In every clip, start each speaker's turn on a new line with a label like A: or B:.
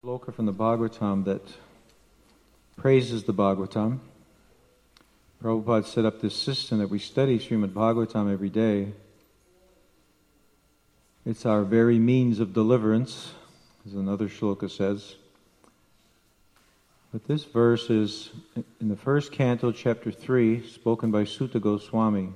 A: Shloka from the Bhagavatam that praises the Bhagavatam. Prabhupada set up this system that we study Srimad Bhagavatam every day. It's our very means of deliverance, as another shloka says. But this verse is in the first canto, chapter 3, spoken by Sutta Goswami.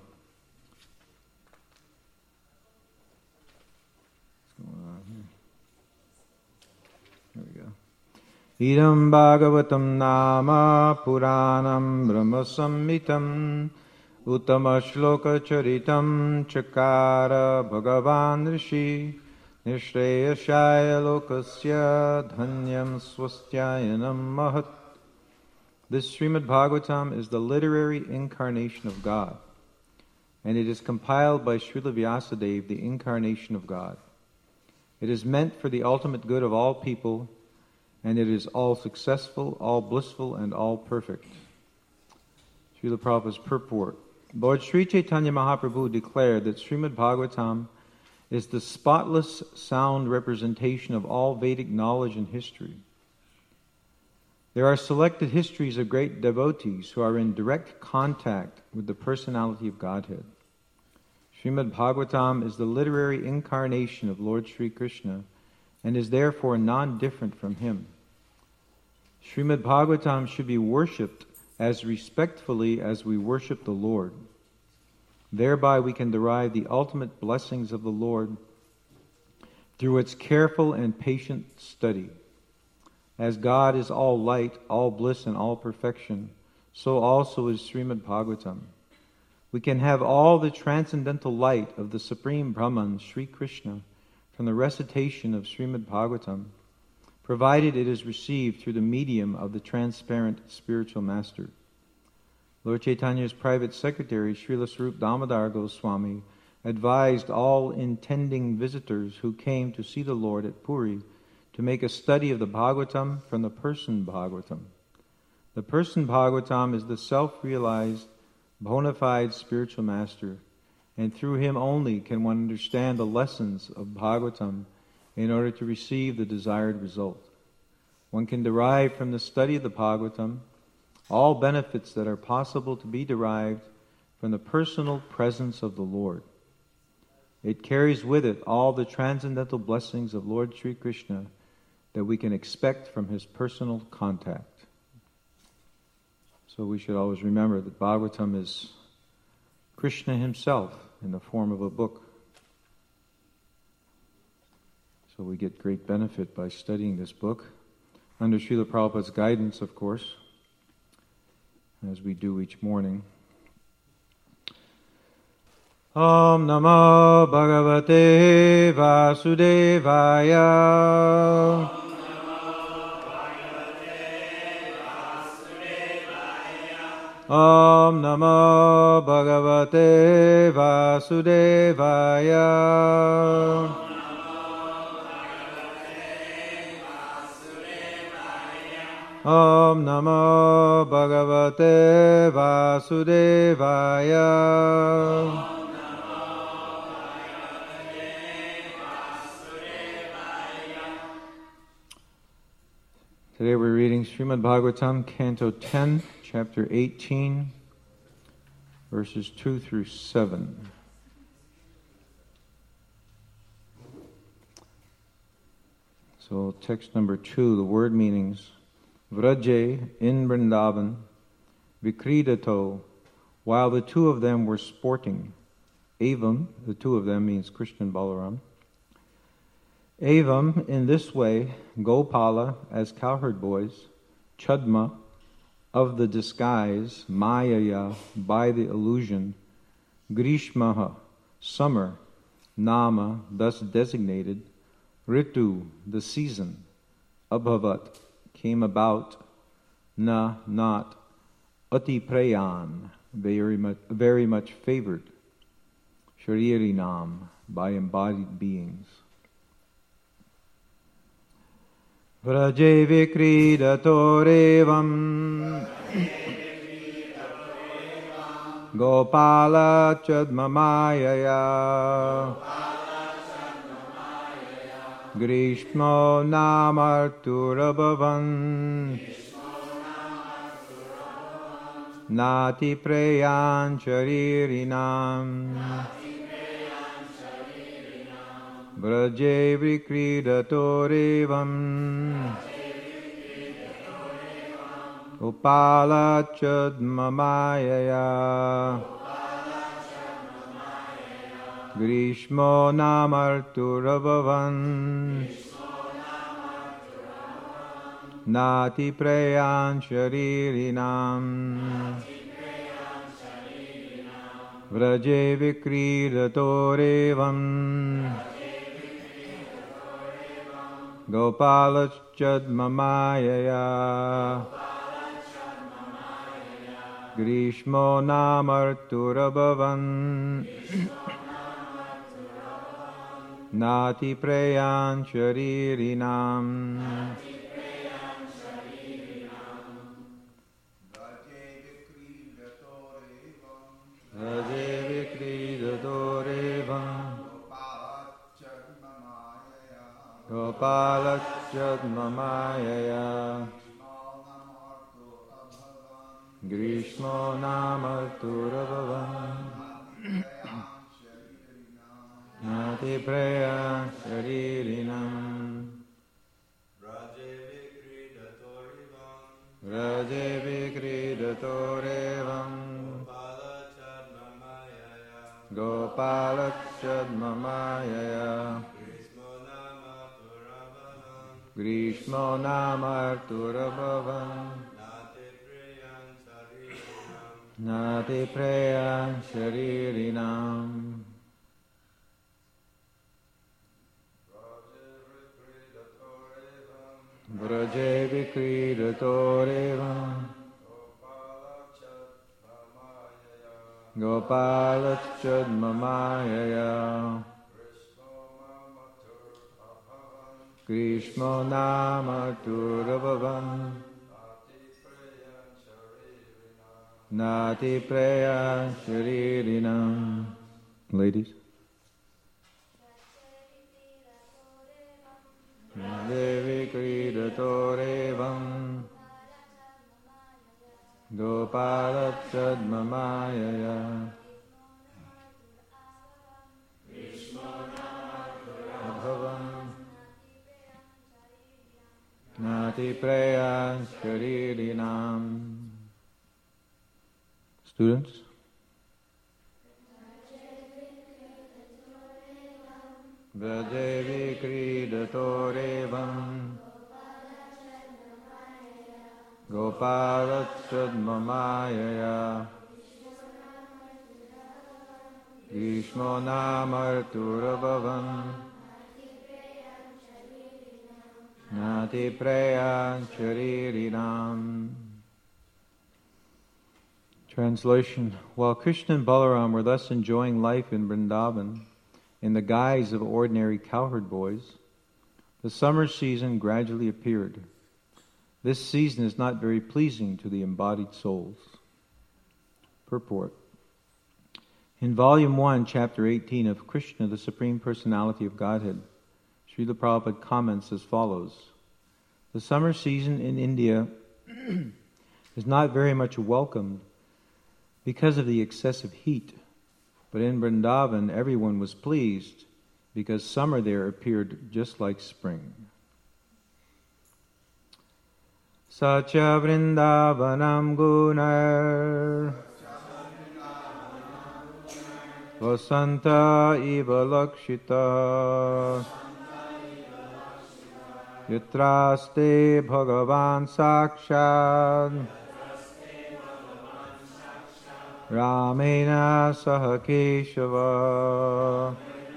A: Here we go. Idam Bhagavatam Nama Puranam Brahma Samhitam Uttama Shloka Charitam Chakara Bhagavan Rishi Nishreyashaya Lokasya Dhanyam Swastyayanam Mahat. This Srimad Bhagavatam is the literary incarnation of God, and it is compiled by Srila Vyasadeva, the incarnation of God. It is meant for the ultimate good of all people, and it is all successful, all blissful, and all perfect. Srila Prabhupada's purport. Lord Sri Chaitanya Mahaprabhu declared that Srimad Bhagavatam is the spotless, sound representation of all Vedic knowledge and history. There are selected histories of great devotees who are in direct contact with the personality of Godhead. Srimad Bhagavatam is the literary incarnation of Lord Sri Krishna and is therefore non-different from him. Srimad Bhagavatam should be worshipped as respectfully as we worship the Lord. Thereby we can derive the ultimate blessings of the Lord through its careful and patient study. As God is all light, all bliss, and all perfection, so also is Srimad Bhagavatam. We can have all the transcendental light of the Supreme Brahman, Sri Krishna, from the recitation of Srimad Bhagavatam, provided it is received through the medium of the transparent spiritual master. Lord Chaitanya's private secretary, Srila Swarup Damodar Goswami, advised all intending visitors who came to see the Lord at Puri to make a study of the Bhagavatam from the Person Bhagavatam. The Person Bhagavatam is the self-realized, bona fide spiritual master, and through him only can one understand the lessons of Bhagavatam in order to receive the desired result. One can derive from the study of the Bhagavatam all benefits that are possible to be derived from the personal presence of the Lord. It carries with it all the transcendental blessings of Lord Sri Krishna that we can expect from his personal contact. So we should always remember that Bhagavatam is Krishna himself in the form of a book. So we get great benefit by studying this book, under Srila Prabhupada's guidance, of course, as we do each morning. Om Namo Bhagavate Vasudevaya. Om Namo Bhagavate Vasudevaya. Om Namo Bhagavate Vasudevaya. Today we're reading Srimad Bhagavatam, Canto 10, Chapter 18, verses 2 through 7. So text number 2, the word meanings. Vraje in Vrindavan, Vikridato, while the two of them were sporting. Evam, the two of them means Krishna and Balaram. Evam, in this way, Gopala, as cowherd boys, Chadma, of the disguise, Mayaya, by the illusion, Grishmaha, summer, Nama, thus designated, Ritu, the season, Abhavat, came about, Na, not, Ati Prayan, very much favored, Sharirinam, by embodied beings. Vraje Vikridatorevam Gopala Chadmamayaya Grishmo namarturabhavan Nati preyan charirinam Braje vikridatorevam Upala chadmamayaya Grishmo namarturabhavan Nati preyan sharirinam Vraje vikridatorevam Gopalachadmamayaya Grishmo namarturabhavan Nati preyan sharirinam Vraje vikridatorevam Gopalachadmamayaya Grishmo namarturabhavan Nati preyan sharirinam Vraje vikridatorevam Gopalachadmamayaya Grishmo namarturabhavan Nati preyan sharirinam Vraje vikridatorevam Gopalachadmamayaya Grishmo namarturabhavan Nati preyan sharirinam. Ladies. Devi kridatorevam Gopalachadmamayaya Bhavan Nati preyan sharirinam. Students? Vraje vikridatorevam Gopalachadmamayaya Grishmo namarturabhavan Nati preyan sharirinam. Translation. While Krishna and Balaram were thus enjoying life in Vrindavan in the guise of ordinary cowherd boys, the summer season gradually appeared. This season is not very pleasing to the embodied souls. Purport. In Volume 1, Chapter 18 of Krishna, the Supreme Personality of Godhead, Srila Prabhupada comments as follows. The summer season in India is not very much welcomed because of the excessive heat, but in Vrindavan everyone was pleased because summer there appeared just like spring. Sacha Vrindavanam Gunar Vasanta Iva Lakshita Yatraste Bhagavan Sakshad Ramena Saha Keshava.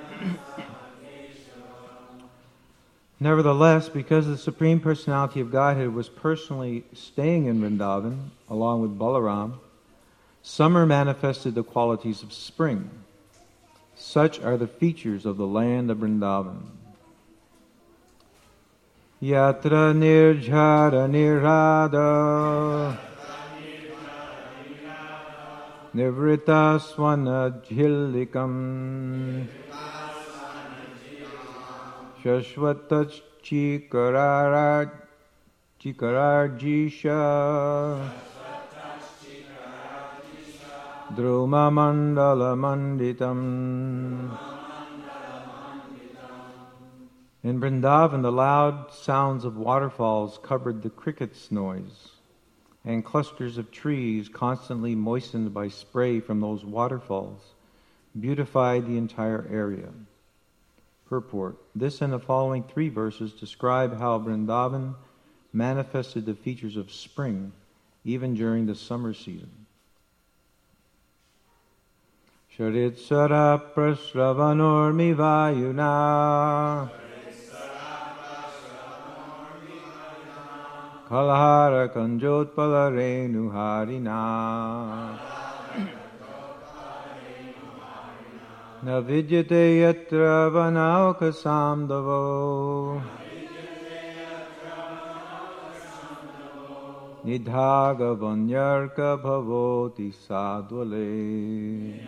A: Nevertheless, because the Supreme Personality of Godhead was personally staying in Vrindavan, along with Balaram, summer manifested the qualities of spring. Such are the features of the land of Vrindavan. Yatra nirjhara nirada Nivrita swana jhilikam Shashvatachchikararjisha Druma Mandala Manditam. In Vrindavan, the loud sounds of waterfalls covered the cricket's noise, and clusters of trees, constantly moistened by spray from those waterfalls, beautified the entire area. Purport. This and the following 3 verses describe how Vrindavan manifested the features of spring, even during the summer season. Sharitsara prasravanurmi vayuna Kalhara kanjotpala renu harina Na vidyate yatra vanauka samdavo Nidhaga vanyarka bhavoti sadvale.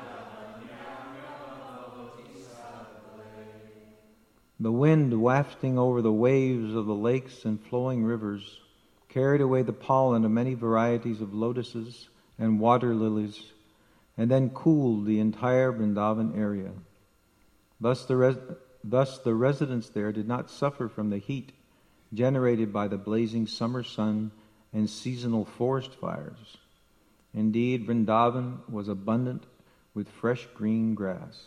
A: The wind wafting over the waves of the lakes and flowing rivers carried away the pollen of many varieties of lotuses and water lilies, and then cooled the entire Vrindavan area. Thus the residents there did not suffer from the heat generated by the blazing summer sun and seasonal forest fires. Indeed, Vrindavan was abundant with fresh green grass.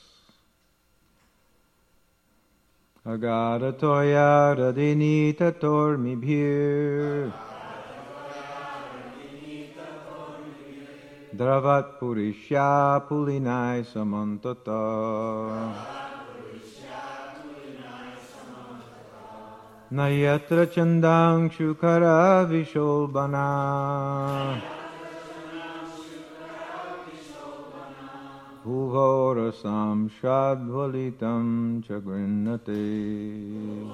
A: Agada toya radinita tormibhir Dravat purishya pulinai samantata Nayatra chandang shukara visholbana Bhuvorasam shadvalitam chagrinnate.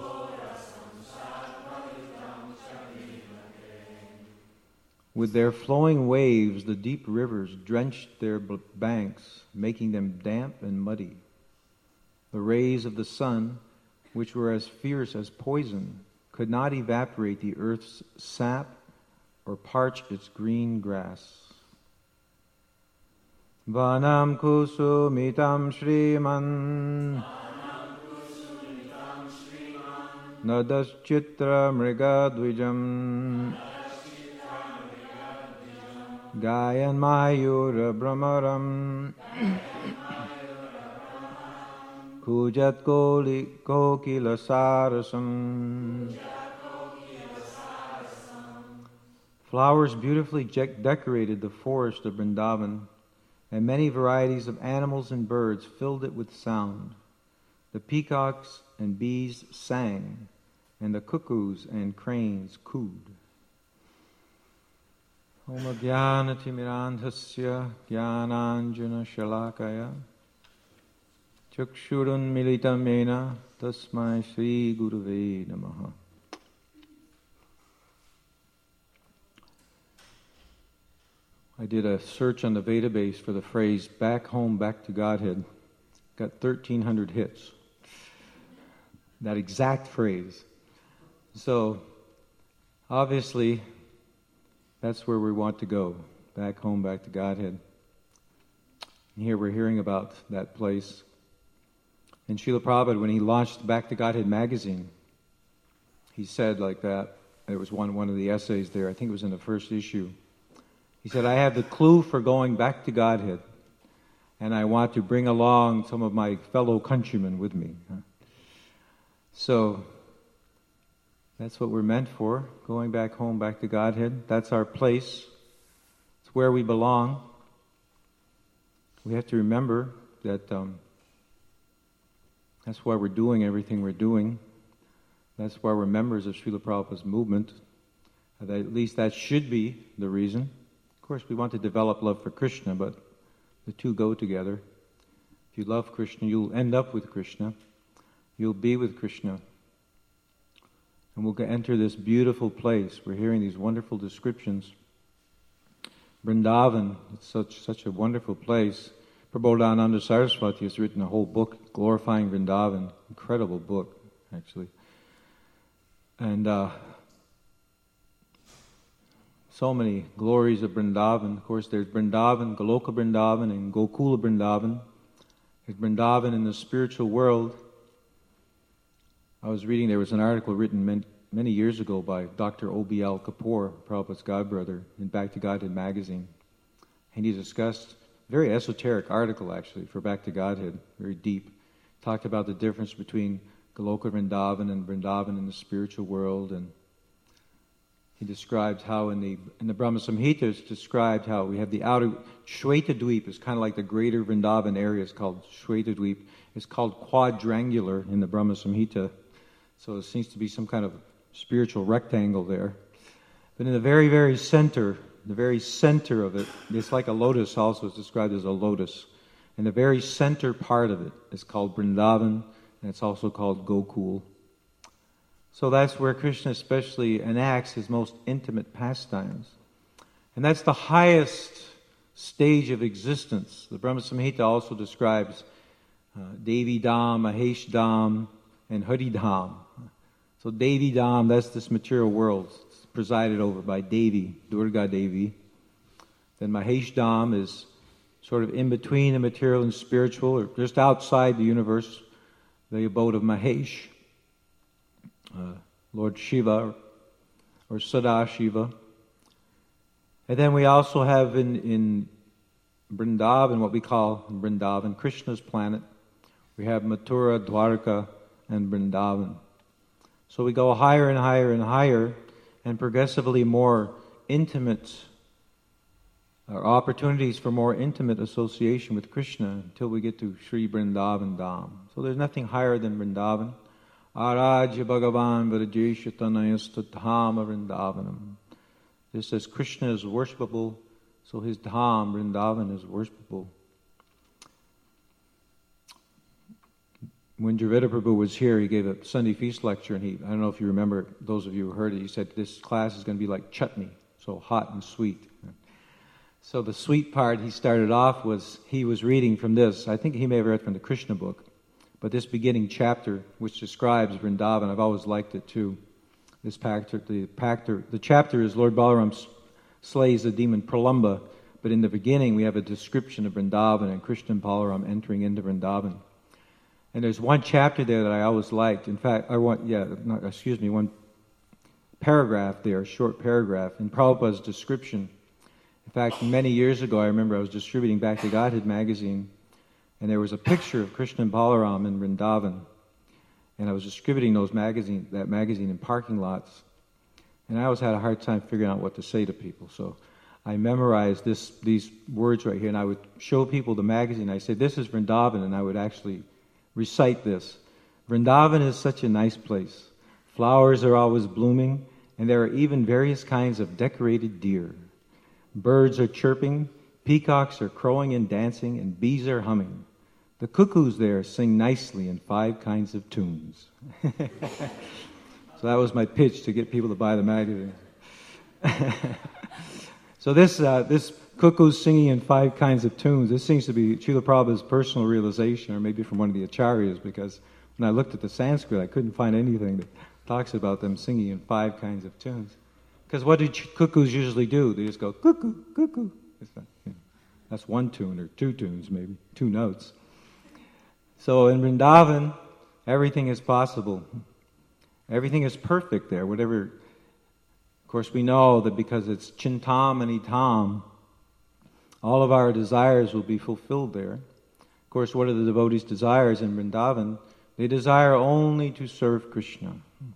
A: With their flowing waves, the deep rivers drenched their banks, making them damp and muddy. The rays of the sun, which were as fierce as poison, could not evaporate the earth's sap or parch its green grass. Vanam kusumitam shriman Nadaschitra mrigadvijam Gayan mayura brahmaram Kujat kokila sarasam. Flowers beautifully decorated the forest of Vrindavan, and many varieties of animals and birds filled it with sound. The peacocks and bees sang, and the cuckoos and cranes cooed. Om Jnanatimirandhasya Jnananjana Shalakaya Chakshurun Militam Yena Tasmai Sri Gurave Namaha. I did a search on the database for the phrase "back home, back to Godhead." Got 1,300 hits. That exact phrase. So, obviously, that's where we want to go. Back home, back to Godhead. And here we're hearing about that place. And Srila Prabhupada, when he launched Back to Godhead magazine, he said like that. There was one of the essays there. I think it was in the first issue. He said, I have the clue for going back to Godhead, and I want to bring along some of my fellow countrymen with me. So, that's what we're meant for, going back home, back to Godhead. That's our place. It's where we belong. We have to remember that that's why we're doing everything we're doing. That's why we're members of Srila Prabhupada's movement. At least that should be the reason. Of course, we want to develop love for Krishna, but the two go together. If you love Krishna, you'll end up with Krishna. You'll be with Krishna. And we'll enter this beautiful place. We're hearing these wonderful descriptions. Vrindavan, it's such a wonderful place. Prabodhananda Saraswati has written a whole book glorifying Vrindavan. Incredible book. actually. And so many glories of Vrindavan. Of course, there's Vrindavan, Goloka Vrindavan, and Gokula Vrindavan. There's Vrindavan in the spiritual world. I was reading, there was an article written many years ago by Dr. O.B.L. Kapoor, Prabhupada's godbrother, in Back to Godhead magazine. And he discussed, a very esoteric article actually, for Back to Godhead, very deep. Talked about the difference between Goloka Vrindavan and Vrindavan in the spiritual world, and he described how in the Brahma Samhita it's described how we have the outer Shweta-dweep is kind of like the greater Vrindavan area. It's called Shweta-dweep. It's called quadrangular in the Brahma Samhita. So it seems to be some kind of spiritual rectangle there. But in the very, very center of it, it's like a lotus also. It's described as a lotus. And the very center part of it is called Vrindavan, and it's also called Gokul. So that's where Krishna especially enacts his most intimate pastimes. And that's the highest stage of existence. The Brahma Samhita also describes Devi Dham, Mahesh Dham, and Hari Dham. So Devi Dham, that's this material world. It's presided over by Devi, Durga Devi. Then Mahesh Dham is sort of in between the material and spiritual, or just outside the universe, the abode of Mahesh, Lord Shiva, or Sadashiva. And then we also have in Vrindavan, what we call Vrindavan, Krishna's planet, we have Mathura, Dwarka, and Vrindavan. So we go higher and higher and higher, and progressively more intimate, or opportunities for more intimate association with Krishna until we get to Sri Vrindavan Dham. So there's nothing higher than Vrindavan. Arajya Bhagavan Vrajesha Tanayastadhama Vrindavanam. Just as Krishna is worshipable, so his Dham, Vrindavan, is worshipable. When Javeda Prabhu was here, he gave a Sunday feast lecture, and I don't know if you remember, those of you who heard it, he said this class is going to be like chutney, so hot and sweet. So the sweet part he started off he was reading from this. I think he may have read from the Krishna book, but this beginning chapter, which describes Vrindavan, I've always liked it too. The chapter is Lord Balaram slays the demon Pralamba, but in the beginning we have a description of Vrindavan and Krishna and Balaram entering into Vrindavan. And there's one chapter there that I always liked. In fact, one paragraph there, a short paragraph, in Prabhupada's description. In fact, many years ago, I remember I was distributing Back to Godhead magazine, and there was a picture of Krishna and Balaram in Vrindavan. And I was distributing that magazine in parking lots. And I always had a hard time figuring out what to say to people. So I memorized these words right here, and I would show people the magazine. I said, this is Vrindavan, and I would actually recite this. Vrindavan is such a nice place. Flowers are always blooming, and there are even various kinds of decorated deer. Birds are chirping, peacocks are crowing and dancing, and bees are humming. The cuckoos there sing nicely in 5 kinds of tunes. So that was my pitch to get people to buy the magazine. So this cuckoos singing in 5 kinds of tunes, this seems to be Srila Prabhupada's personal realization, or maybe from one of the acharyas, because when I looked at the Sanskrit, I couldn't find anything that talks about them singing in 5 kinds of tunes. Because what do cuckoos usually do? They just go, cuckoo, cuckoo. That's 1 tune, or 2 tunes maybe, 2 notes. So in Vrindavan, everything is possible. Everything is perfect there, whatever. Of course, we know that because it's Chintamani Dham, all of our desires will be fulfilled there. Of course, what are the devotees' desires in Vrindavan? They desire only to serve Krishna.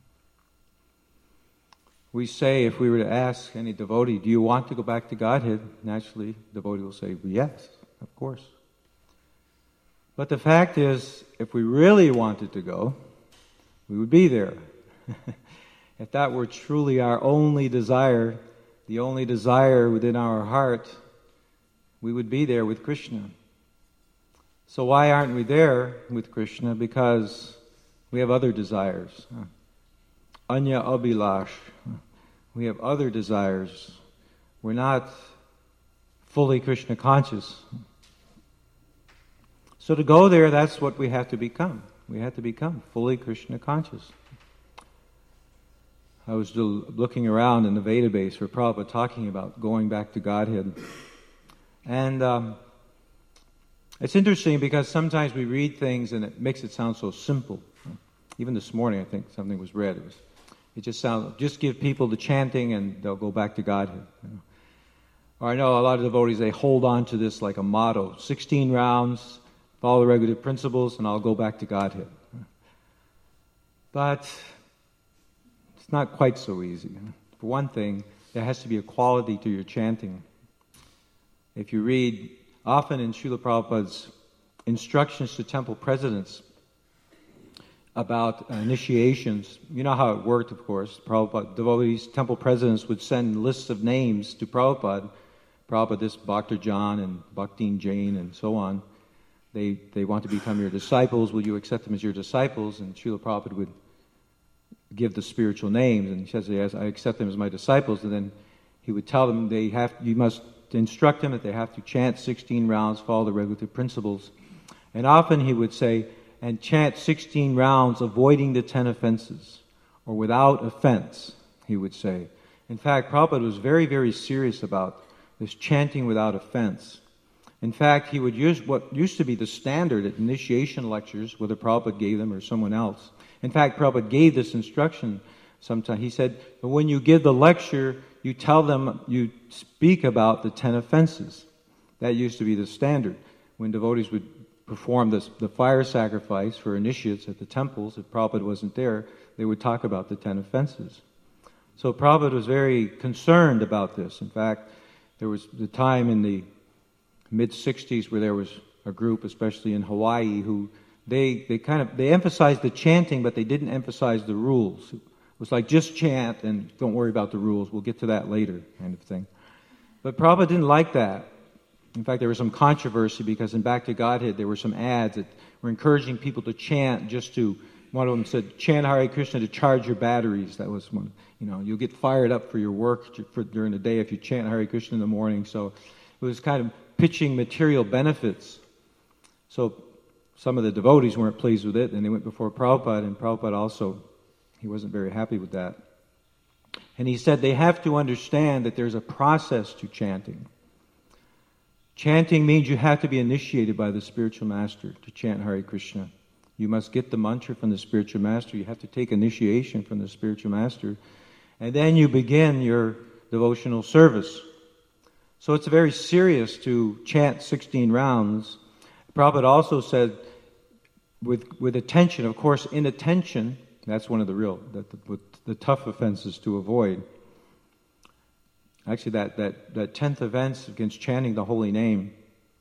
A: We say, if we were to ask any devotee, do you want to go back to Godhead? Naturally, the devotee will say, yes, of course. But the fact is, if we really wanted to go, we would be there. If that were truly our only desire, the only desire within our heart, we would be there with Krishna. So why aren't we there with Krishna? Because we have other desires. Anya Abhilash. We have other desires. We're not fully Krishna conscious. So to go there, that's what we have to become. We have to become fully Krishna conscious. I was looking around in the database for Prabhupada talking about going back to Godhead. And it's interesting because sometimes we read things and it makes it sound so simple. Even this morning, I think something was read. It just give people the chanting and they'll go back to Godhead. Or I know a lot of devotees, they hold on to this like a motto. 16 rounds, follow the regulative principles, and I'll go back to Godhead. But it's not quite so easy. For one thing, there has to be a quality to your chanting. If you read, often in Srila Prabhupada's instructions to temple presidents about initiations, you know how it worked, of course. Prabhupada, devotees, temple presidents would send lists of names to Prabhupada. Prabhupada, this Bhakta John and Bhaktin Jain and so on. They want to become your disciples. Will you accept them as your disciples? And Srila Prabhupada would give the spiritual names, and he says, yes, I accept them as my disciples. And then he would tell them you must instruct them that they have to chant 16 rounds, follow the regulative principles. And often he would say, and chant 16 rounds, avoiding the 10 offenses, or without offense, he would say. In fact, Prabhupada was very, very serious about this chanting without offense. In fact, he would use what used to be the standard at initiation lectures, whether Prabhupada gave them or someone else. In fact, Prabhupada gave this instruction sometime. He said, but when you give the lecture, you tell them, you speak about the 10 offenses. That used to be the standard. When devotees would perform the fire sacrifice for initiates at the temples, if Prabhupada wasn't there, they would talk about the 10 offenses. So Prabhupada was very concerned about this. In fact, there was the time in the mid-60s where there was a group, especially in Hawaii, who they emphasized the chanting, but they didn't emphasize the rules. It was like, just chant and don't worry about the rules. We'll get to that later, kind of thing. But Prabhupada didn't like that. In fact, there was some controversy because in Back to Godhead there were some ads that were encouraging people to chant one of them said, chant Hare Krishna to charge your batteries. That was one, you'll get fired up for your work during the day if you chant Hare Krishna in the morning. So it was kind of pitching material benefits. So some of the devotees weren't pleased with it, and they went before Prabhupada, and Prabhupada also, he wasn't very happy with that. And he said they have to understand that there's a process to chanting. Chanting means you have to be initiated by the spiritual master to chant Hare Krishna. You must get the mantra from the spiritual master. You have to take initiation from the spiritual master. And then you begin your devotional service. So it's very serious to chant 16 rounds. Prabhupada also said, with attention, of course, inattention, that's one of the tough offenses to avoid. Actually, that 10th offense against chanting the holy name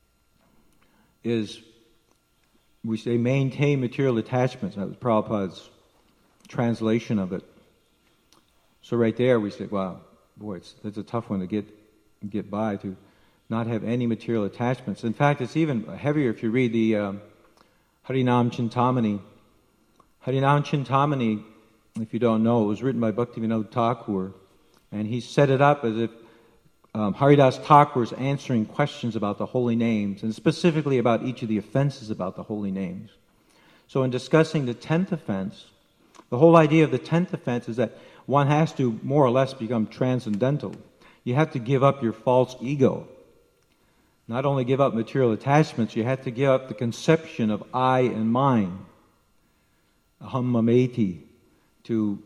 A: is, we say, maintain material attachments. That was Prabhupada's translation of it. So right there we say, wow, boy, that's a tough one to get by, to not have any material attachments. In fact, it's even heavier if you read the Harinam Chintamani. Harinam Chintamani, if you don't know, it was written by Bhaktivinoda Thakur, and he set it up as if Haridas Thakur was answering questions about the holy names, and specifically about each of the offenses about the holy names. So in discussing the 10th offense, the whole idea of the 10th offense is that one has to more or less become transcendental. You have to give up your false ego. Not only give up material attachments, you have to give up the conception of I and mine, aham mameti, to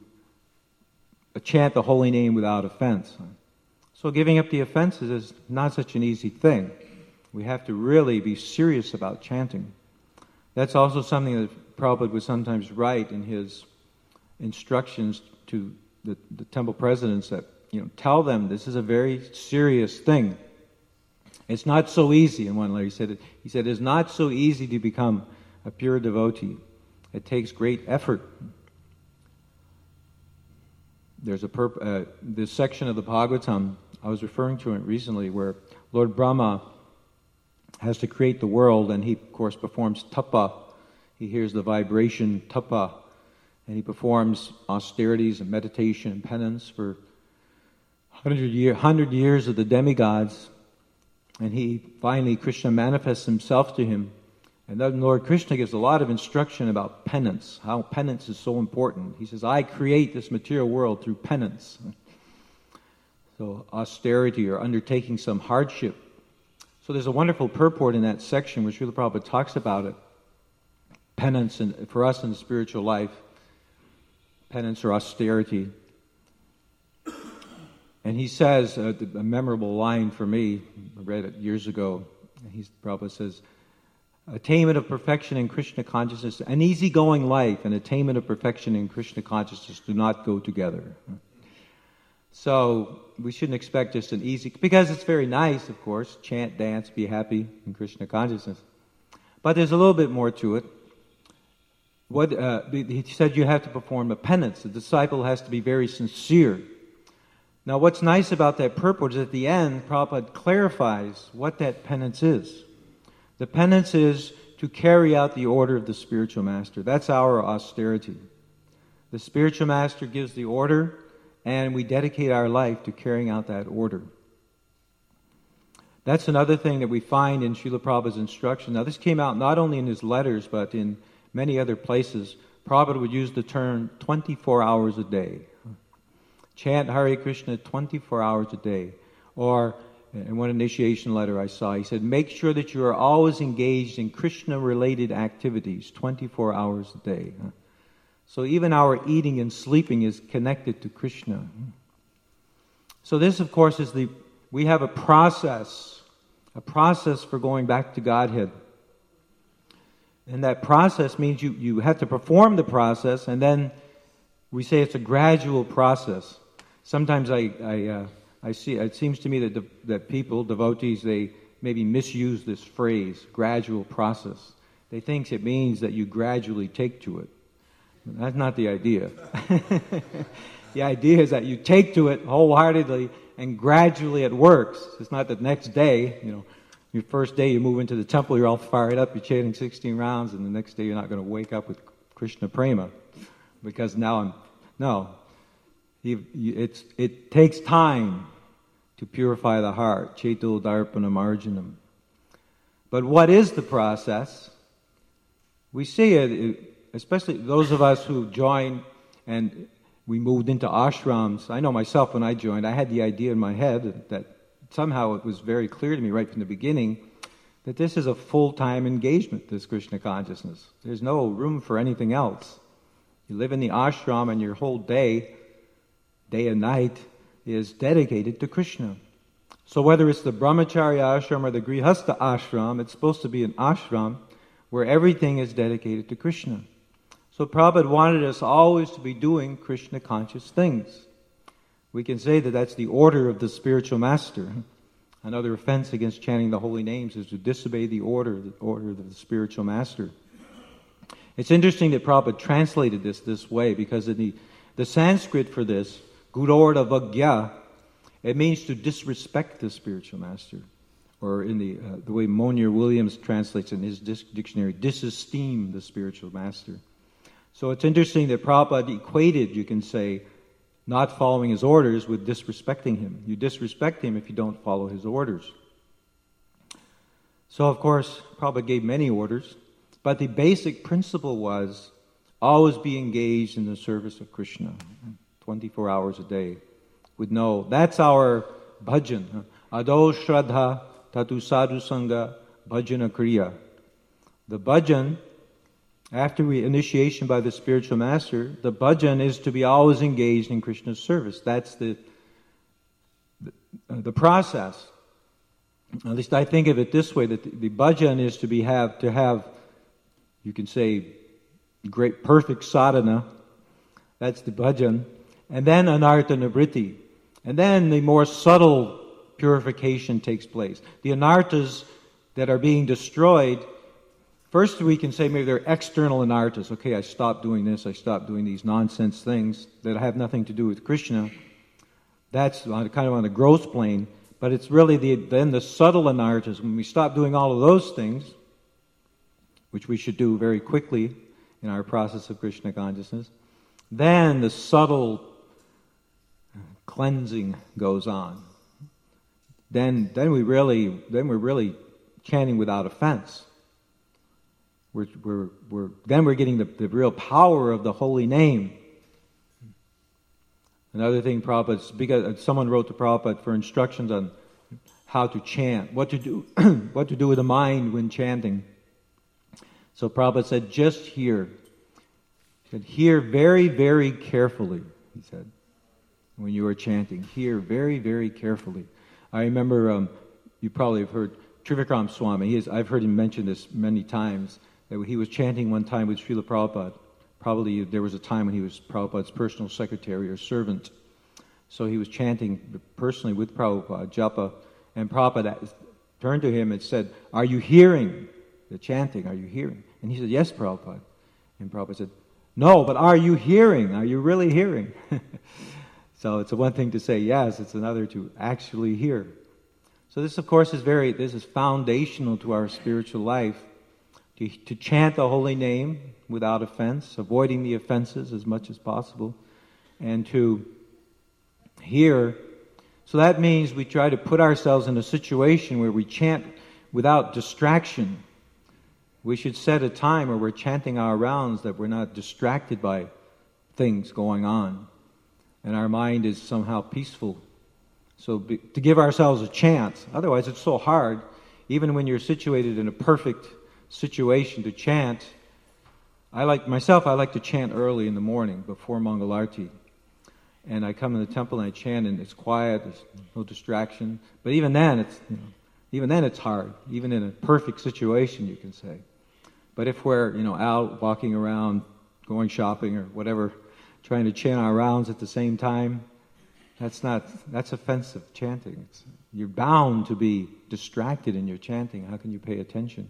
A: chant the holy name without offense. So giving up the offenses is not such an easy thing. We have to really be serious about chanting. That's also something that Prabhupada would sometimes write in his instructions to the temple presidents, that tell them this is a very serious thing. It's not so easy. In one letter he said it's not so easy to become a pure devotee. It takes great effort. There's this section of the Bhagavatam, I was referring to it recently, where Lord Brahma has to create the world, and he, of course, performs tapa. He hears the vibration tapa, and he performs austerities and meditation and penance for 100 years of the demigods. And Krishna manifests himself to him And then Lord Krishna gives a lot of instruction about penance, how penance is so important. He says, I create this material world through penance. So austerity or undertaking some hardship. So there's a wonderful purport in that section where Srila Prabhupada talks about it. Penance for us in the spiritual life, penance or austerity. And he says, a memorable line for me, I read it years ago, Prabhupada says, attainment of perfection in Krishna consciousness, an easygoing life and attainment of perfection in Krishna consciousness do not go together. So we shouldn't expect just an easy, because it's very nice, of course, chant, dance, be happy in Krishna consciousness. But there's a little bit more to it. He said you have to perform a penance. The disciple has to be very sincere. Now what's nice about that purport is at the end, Prabhupada clarifies what that penance is. The penance is to carry out the order of the spiritual master. That's our austerity. The spiritual master gives the order, and we dedicate our life to carrying out that order. That's another thing that we find in Srila Prabhupada's instruction. Now this came out not only in his letters, but in many other places. Prabhupada would use the term 24 hours a day. Chant Hare Krishna 24 hours a day. Or in one initiation letter I saw, he said, make sure that you are always engaged in Krishna-related activities 24 hours a day. So even our eating and sleeping is connected to Krishna. So this, of course, we have a process for going back to Godhead. And that process means you have to perform the process, and then we say it's a gradual process. Sometimes I see, it seems to me that people, devotees, they maybe misuse this phrase, gradual process. They think it means that you gradually take to it. That's not the idea. The idea is that you take to it wholeheartedly and gradually it works. It's not the next day, your first day you move into the temple, you're all fired up, you're chanting 16 rounds, and the next day you're not going to wake up with Krishna Prema. Because it takes time to purify the heart. Cheto Darpana Marjanam. But what is the process? We see it, especially those of us who joined and we moved into ashrams. I know myself when I joined, I had the idea in my head that somehow it was very clear to me right from the beginning that this is a full-time engagement, this Krishna consciousness. There's no room for anything else. You live in the ashram and your whole day and night, is dedicated to Krishna. So whether it's the brahmacharya ashram or the grihastha ashram, it's supposed to be an ashram where everything is dedicated to Krishna. So Prabhupada wanted us always to be doing Krishna conscious things. We can say that that's the order of the spiritual master. Another offense against chanting the holy names is to disobey the order of the spiritual master. It's interesting that Prabhupada translated this way, because in the Sanskrit for this, Gurorda Vagya, it means to disrespect the spiritual master. Or in the way Monier Williams translates in his dictionary, disesteem the spiritual master. So it's interesting that Prabhupada equated, you can say, not following his orders with disrespecting him. You disrespect him if you don't follow his orders. So of course, Prabhupada gave many orders, but the basic principle was always be engaged in the service of Krishna, 24 hours a day. That's our bhajan. Ado Shraddha Tatu Sadhu Sangha Bhajana Kriya. The bhajan, after initiation by the spiritual master, the bhajan is to be always engaged in Krishna's service. That's the process. At least I think of it this way, that the bhajan is to have, you can say, great perfect sadhana. That's the bhajan. And then anartha nivriti. And then the more subtle purification takes place. The anarthas that are being destroyed, first we can say maybe they're external anarthas. Okay, I stopped doing this, I stopped doing these nonsense things that have nothing to do with Krishna. That's kind of on the gross plane. But it's really then the subtle anarthas. When we stop doing all of those things, which we should do very quickly in our process of Krishna consciousness, then the subtle cleansing goes on. Then we're really chanting without offense. Then we're getting the real power of the holy name. Another thing, Prabhupada, because someone wrote to Prabhupada for instructions on how to chant, what to do, what to do with the mind when chanting. So Prabhupada said, just hear. He said, hear very, very carefully, he said, when you are chanting. Hear very, very carefully. I remember, you probably have heard Trivikram Swami. I've heard him mention this many times, that he was chanting one time with Srila Prabhupada. Probably there was a time when he was Prabhupada's personal secretary or servant. So he was chanting personally with Prabhupada, japa, and Prabhupada turned to him and said, are you hearing the chanting? Are you hearing? And he said, yes, Prabhupada. And Prabhupada said, no, but are you hearing? Are you really hearing? So it's one thing to say yes, it's another to actually hear. So this, of course, this is foundational to our spiritual life, to chant the holy name without offense, avoiding the offenses as much as possible, and to hear. So that means we try to put ourselves in a situation where we chant without distraction. We should set a time where we're chanting our rounds that we're not distracted by things going on, and our mind is somehow peaceful. So to give ourselves a chance. Otherwise it's so hard, even when you're situated in a perfect situation to chant. I like to chant early in the morning before Mangalarti. And I come in the temple and I chant, and it's quiet, there's no distraction. But even then it's hard, even in a perfect situation, you can say. But if we're, out walking around, going shopping or whatever, trying to chant our rounds at the same time, that's offensive chanting. You're bound to be distracted in your chanting. How can you pay attention?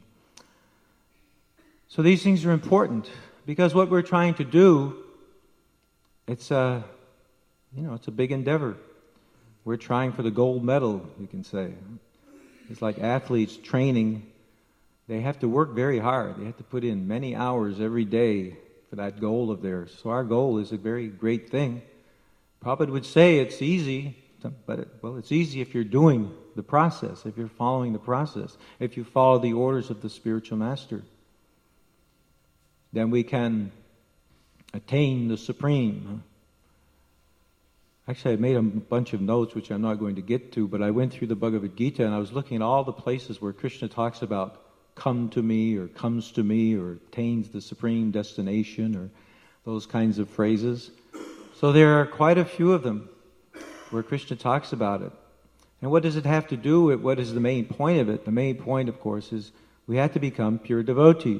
A: So these things are important, because what we're trying to do, it's a big endeavor. We're trying for the gold medal, you can say. It's like athletes training. They have to work very hard. They have to put in many hours every day for that goal of theirs. So our goal is a very great thing. Prabhupada would say it's easy, but it's easy if you're doing the process, if you're following the process, if you follow the orders of the spiritual master. Then we can attain the supreme. Actually, I made a bunch of notes, which I'm not going to get to, but I went through the Bhagavad Gita and I was looking at all the places where Krishna talks about come to me or comes to me or attains the supreme destination or those kinds of phrases. So there are quite a few of them where Krishna talks about it. And what does it have to do with, what is the main point of it? The main point, of course, is we have to become pure devotees.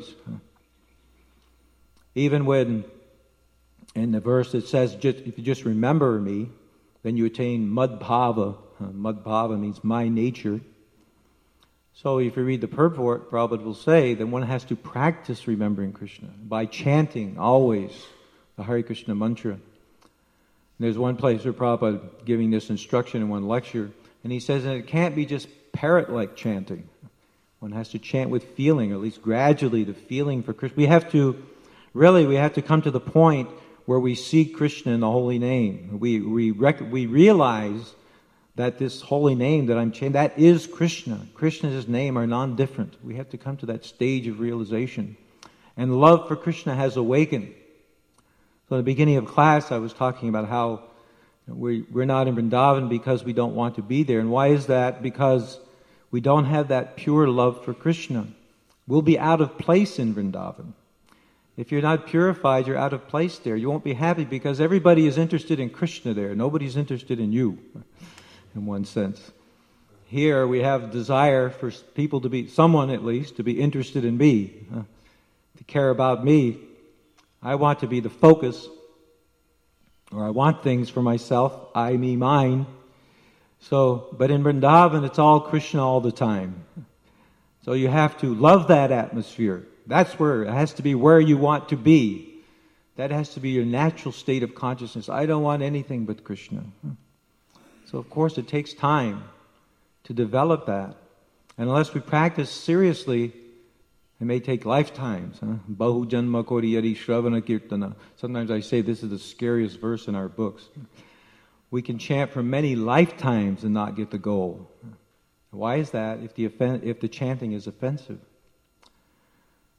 A: Even when in the verse it says, if you just remember me, then you attain madbhava. Madbhava means my nature. So if you read the purport, Prabhupada will say that one has to practice remembering Krishna by chanting always the Hare Krishna mantra. And there's one place where Prabhupada giving this instruction in one lecture, and he says that it can't be just parrot-like chanting. One has to chant with feeling, or at least gradually the feeling for Krishna. We have to come to the point where we see Krishna in the holy name. We realize that this holy name that I'm chanting, that is Krishna. Krishna and his name are non-different. We have to come to that stage of realization. And love for Krishna has awakened. So at the beginning of class, I was talking about how we're not in Vrindavan because we don't want to be there. And why is that? Because we don't have that pure love for Krishna. We'll be out of place in Vrindavan. If you're not purified, you're out of place there. You won't be happy because everybody is interested in Krishna there. Nobody's interested in you, in one sense. Here we have desire for people to be, someone at least, to be interested in me, to care about me. I want to be the focus, or I want things for myself, I, me, mine. So, but in Vrindavan, it's all Krishna all the time. So you have to love that atmosphere. That's where, it has to be where you want to be. That has to be your natural state of consciousness. I don't want anything but Krishna. So of course it takes time to develop that. And unless we practice seriously, it may take lifetimes. Bahu janma kori yadi shravana kirtana. Sometimes I say this is the scariest verse in our books. We can chant for many lifetimes and not get the goal. Why is that if the chanting is offensive?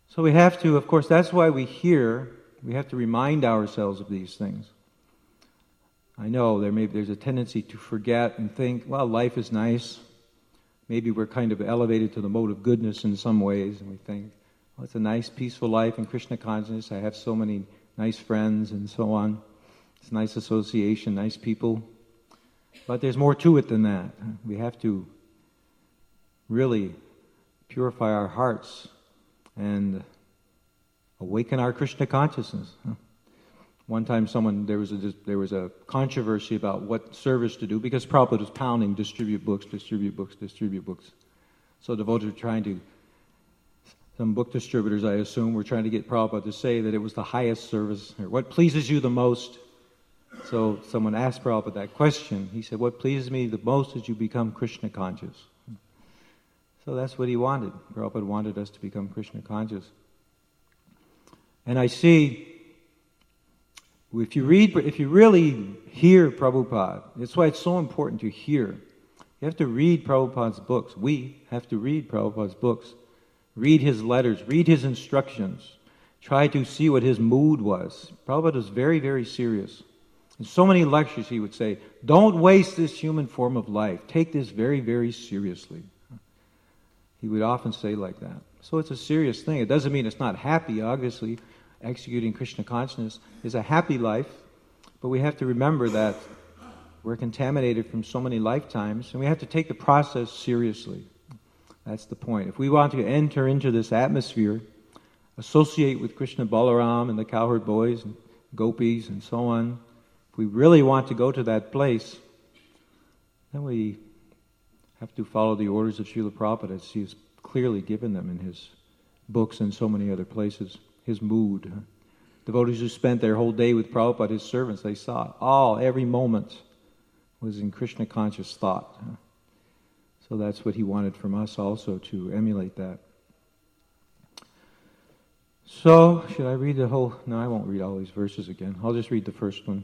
A: So we have to, of course, that's why we have to remind ourselves of these things. I know there's a tendency to forget and think, well, life is nice. Maybe we're kind of elevated to the mode of goodness in some ways, and we think, well, it's a nice, peaceful life in Krishna consciousness. I have so many nice friends and so on. It's a nice association, nice people. But there's more to it than that. We have to really purify our hearts and awaken our Krishna consciousness. One time there was a controversy about what service to do, because Prabhupada was pounding, distribute books. So devotees were some book distributors, I assume, were trying to get Prabhupada to say that it was the highest service, or what pleases you the most. So someone asked Prabhupada that question. He said, what pleases me the most is you become Krishna conscious. So that's what he wanted. Prabhupada wanted us to become Krishna conscious. And I see, if you really hear Prabhupada, that's why it's so important to hear. You have to read Prabhupada's books. We have to read Prabhupada's books. Read his letters. Read his instructions. Try to see what his mood was. Prabhupada was very, very serious. In so many lectures he would say, don't waste this human form of life. Take this very, very seriously. He would often say like that. So it's a serious thing. It doesn't mean it's not happy, obviously. Executing Krishna consciousness is a happy life, but we have to remember that we're contaminated from so many lifetimes, and we have to take the process seriously. That's the point. If we want to enter into this atmosphere, associate with Krishna Balaram and the cowherd boys and gopis and so on, if we really want to go to that place, then we have to follow the orders of Srila Prabhupada as he has clearly given them in his books and so many other places. His mood. Devotees who spent their whole day with Prabhupada, his servants, they saw it. Every moment was in Krishna conscious thought. So that's what he wanted from us also, to emulate that. So, should I read the whole? No, I won't read all these verses again. I'll just read the first one.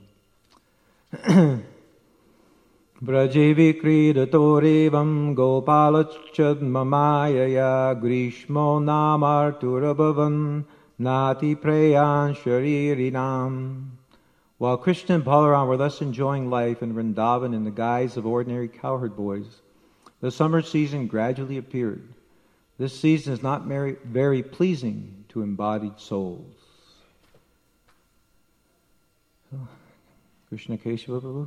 A: Braje vikridatorevam gopalachad mamayaya grishmo namarturabhavan nati preyan sharirinam. While Krishna and Balaram were thus enjoying life in Vrindavan in the guise of ordinary cowherd boys, the summer season gradually appeared. This season is not very pleasing to embodied souls. Krishna Keshava Prabhu?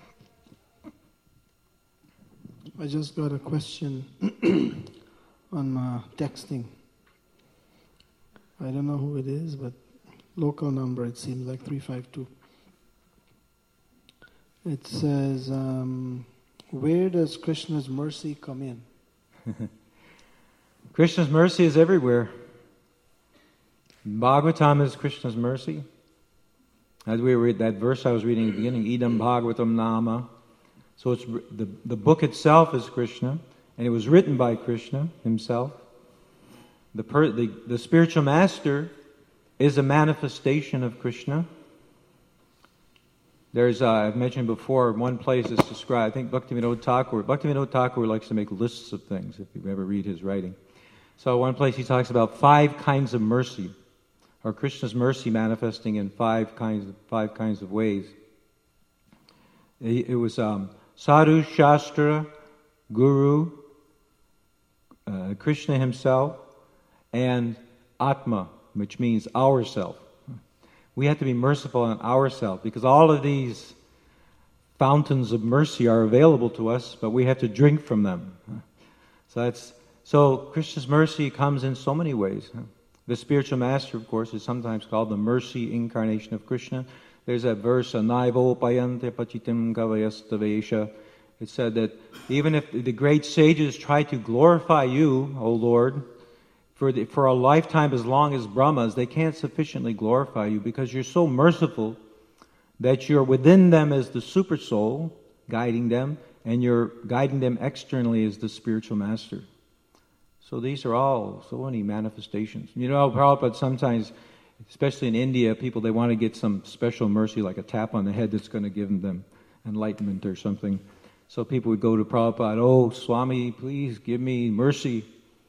B: I just got a question on texting. I don't know who it is, but local number, it seems like 352. It says, where does Krishna's mercy come in?
A: Krishna's mercy is everywhere. Bhagavatam is Krishna's mercy. As we read that verse I was reading at the beginning, Idam Bhagavatam Nama. So it's the book itself is Krishna, and it was written by Krishna himself. The spiritual master is a manifestation of Krishna. There's, I've mentioned before, one place is described, I think Bhaktivinoda Thakur likes to make lists of things, if you ever read his writing. So one place he talks about 5 kinds of mercy, or Krishna's mercy manifesting in 5 kinds of ways. It was Sadhu, Shastra, Guru, Krishna himself, and Atma, which means ourself. We have to be merciful on ourselves, because all of these fountains of mercy are available to us, but we have to drink from them. So Krishna's mercy comes in so many ways. The spiritual master, of course, is sometimes called the mercy incarnation of Krishna. There's that verse, Naivo payante pachitim kavayastavesha. It said that even if the great sages try to glorify you, O Lord, for a lifetime as long as Brahmas, they can't sufficiently glorify you, because you're so merciful that you're within them as the super soul, guiding them, and you're guiding them externally as the spiritual master. So these are all so many manifestations. You know, Prabhupada sometimes, especially in India, people, they want to get some special mercy, like a tap on the head that's going to give them enlightenment or something. So people would go to Prabhupada, oh, Swami, please give me mercy.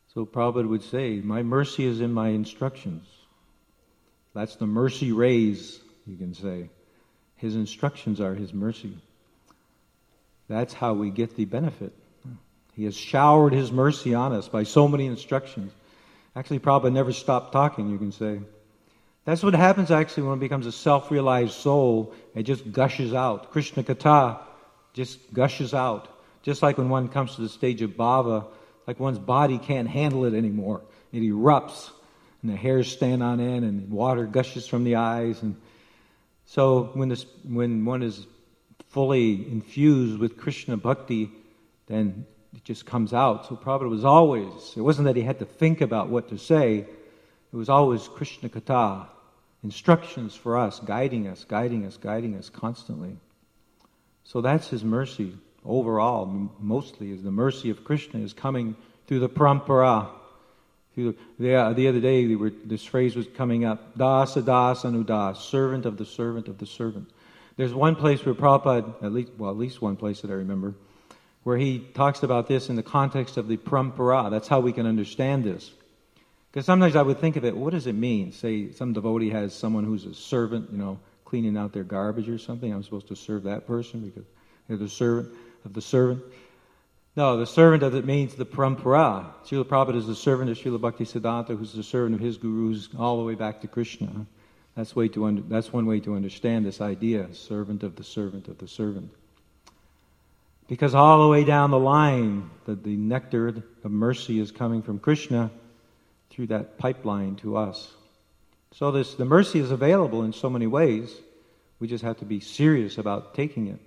A: So Prabhupada would say, my mercy is in my instructions. That's the mercy rays, you can say. His instructions are his mercy. That's how we get the benefit. He has showered his mercy on us by so many instructions. Actually, Prabhupada never stopped talking, you can say. That's what happens actually when it becomes a self-realized soul. It just gushes out. Krishna Katha just gushes out. Just like when one comes to the stage of bhava, like one's body can't handle it anymore. It erupts, and the hairs stand on end, and water gushes from the eyes. And so when one is fully infused with Krishna bhakti, then it just comes out. So Prabhupada was always, it wasn't that he had to think about what to say, it was always Krishna Katha, instructions for us, guiding us constantly. So that's his mercy. Overall, mostly, is the mercy of Krishna is coming through the parampara. The other day, this phrase was coming up, dasa das anudas, servant of the servant of the servant. There's one place where Prabhupada, at least one place that I remember, where he talks about this in the context of the parampara. That's how we can understand this. Because sometimes I would think of it, what does it mean? Say some devotee has someone who's a servant, cleaning out their garbage or something. I'm supposed to serve that person because they're the servant of the servant. No, the servant of it means the parampara. Srila Prabhupada is the servant of Srila Bhaktisiddhanta, who's the servant of his gurus all the way back to Krishna. That's one way to understand this idea, servant of the servant of the servant. Because all the way down the line, the nectar of mercy is coming from Krishna through that pipeline to us. So the mercy is available in so many ways. We just have to be serious about taking it.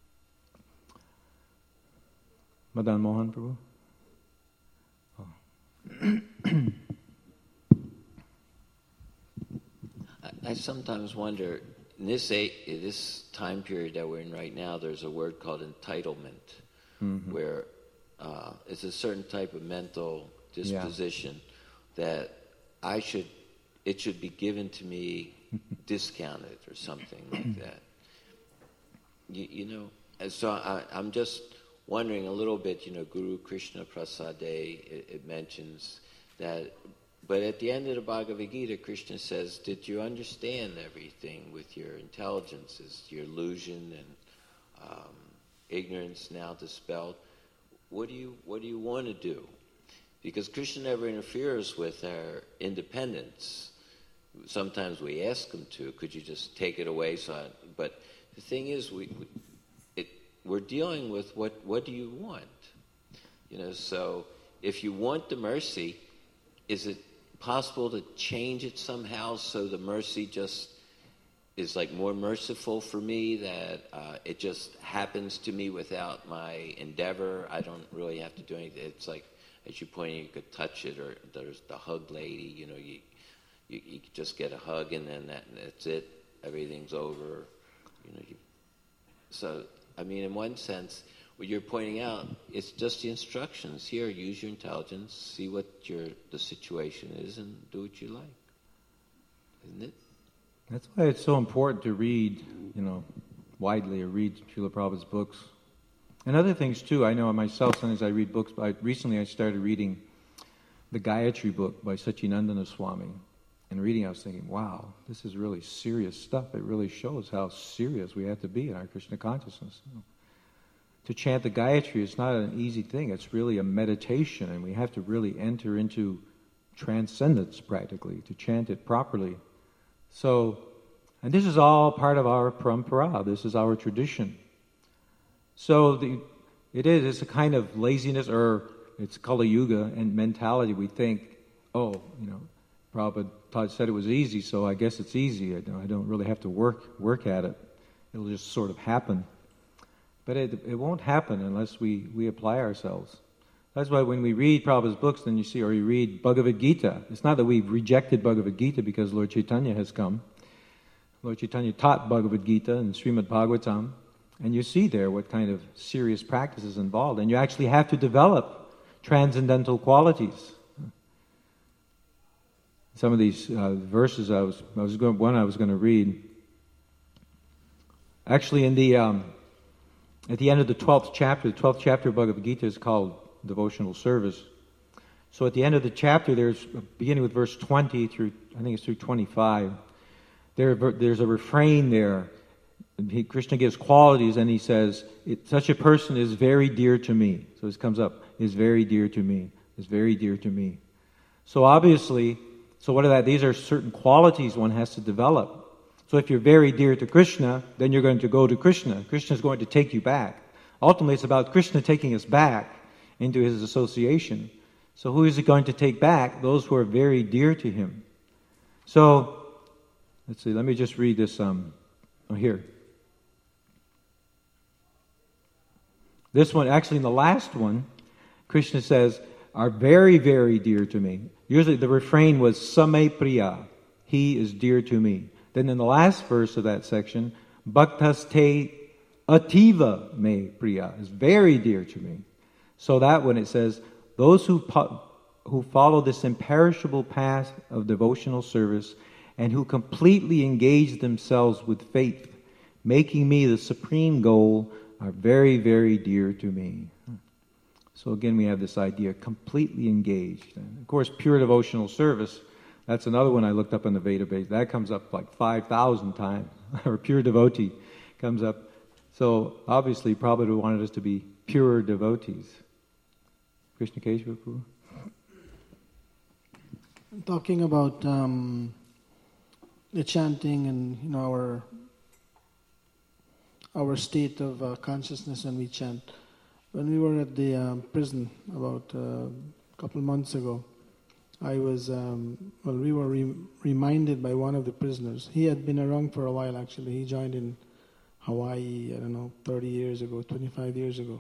A: Madan Mohan Prabhu? Oh.
C: I sometimes wonder, in this time period that we're in right now, there's a word called entitlement, where it's a certain type of mental disposition that it should be given to me discounted or something like that. And so I'm just wondering a little bit, Guru Krishna Prasade, it mentions that, but at the end of the Bhagavad Gita, Krishna says, did you understand everything with your intelligence? Is your illusion and ignorance now dispelled? What do you want to do? Because Krishna never interferes with our independence. Sometimes we ask him to, could you just take it away? But the thing is, we're dealing with what do you want? So if you want the mercy, is it possible to change it somehow so the mercy just is like more merciful for me, that it just happens to me without my endeavor? I don't really have to do anything. It's like, as you pointed, you could touch it, or there's the hug lady, you just get a hug and then that's it. Everything's over. So, I mean, in one sense, what you're pointing out, it's just the instructions. Here, use your intelligence, see what the situation is, and do what you like. Isn't it?
A: That's why it's so important to read, widely, or read Srila Prabhupada's books. And other things too. I know myself, sometimes I read books. Recently I started reading the Gayatri book by Satchidananda Swami. And reading, I was thinking, wow, this is really serious stuff. It really shows how serious we have to be in our Krishna consciousness. To chant the Gayatri is not an easy thing. It's really a meditation, and we have to really enter into transcendence practically to chant it properly. So, and this is all part of our parampara. This is our tradition. So it's a kind of laziness, or it's Kali Yuga and mentality. We think, Prabhupada said it was easy, so I guess it's easy. I don't really have to work at it. It'll just sort of happen. But it won't happen unless we apply ourselves. That's why when we read Prabhupada's books, then you see, or you read Bhagavad Gita, it's not that we've rejected Bhagavad Gita because Lord Chaitanya has come. Lord Chaitanya taught Bhagavad Gita and Srimad Bhagavatam, and you see there what kind of serious practice is involved. And you actually have to develop transcendental qualities. Some of these verses I was going to read. Actually, in the at the end of the 12th chapter of Bhagavad Gita is called Devotional Service. So at the end of the chapter, there's beginning with verse 20 through, I think it's through 25. There's a refrain there. Krishna gives qualities, and he says, such a person is very dear to me. So this comes up, is very dear to me, is very dear to me. So obviously, what are that? These are certain qualities one has to develop. So if you're very dear to Krishna, then you're going to go to Krishna. Krishna is going to take you back. Ultimately, it's about Krishna taking us back into his association. So who is he going to take back? Those who are very dear to him. So, let's see, let me just read this here. This one, actually in the last one, Krishna says, are very, very dear to me. Usually the refrain was Same Priya, he is dear to me. Then in the last verse of that section, Bhaktaste Ativa Me Priya, is very dear to me. So that one it says, those who follow this imperishable path of devotional service and who completely engage themselves with faith, making me the supreme goal, are very, very dear to me. So again, we have this idea, completely engaged. And of course, pure devotional service, that's another one I looked up in the database. That comes up like 5,000 times, or pure devotee comes up. So obviously, Prabhupada wanted us to be pure devotees. Krishna Keshava Prabhu?
B: Talking about the chanting and our state of consciousness when we chant. When we were at the prison about a couple months ago, I was we were reminded by one of the prisoners. He had been around for a while actually. He joined in Hawaii, 30 years ago, 25 years ago,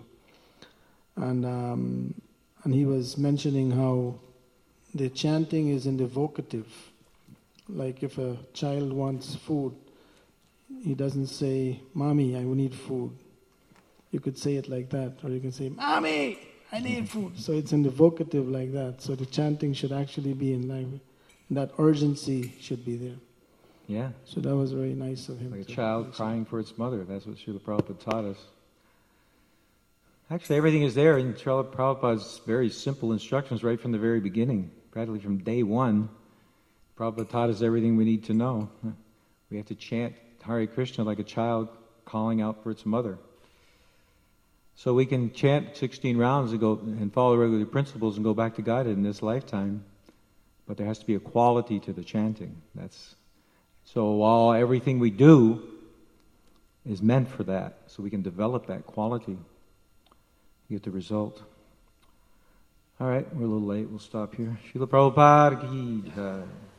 B: and he was mentioning how the chanting is in the vocative. Like if a child wants food, he doesn't say, "Mommy, I need food." You could say it like that, or you can say, "Mommy, I need food." So it's in the vocative like that. So the chanting should actually be in line. That urgency should be there.
A: Yeah.
B: So that was very nice of him.
A: Like a child crying for its mother. That's what Srila Prabhupada taught us. Actually, everything is there in Srila Prabhupada's very simple instructions right from the very beginning. Practically from day one, Prabhupada taught us everything we need to know. We have to chant Hare Krishna like a child calling out for its mother. So we can chant 16 rounds and follow the regular principles and go back to Godhead in this lifetime. But there has to be a quality to the chanting. So while everything we do is meant for that, so we can develop that quality, get the result. All right, we're a little late. We'll stop here. Srila Prabhupada ki jai.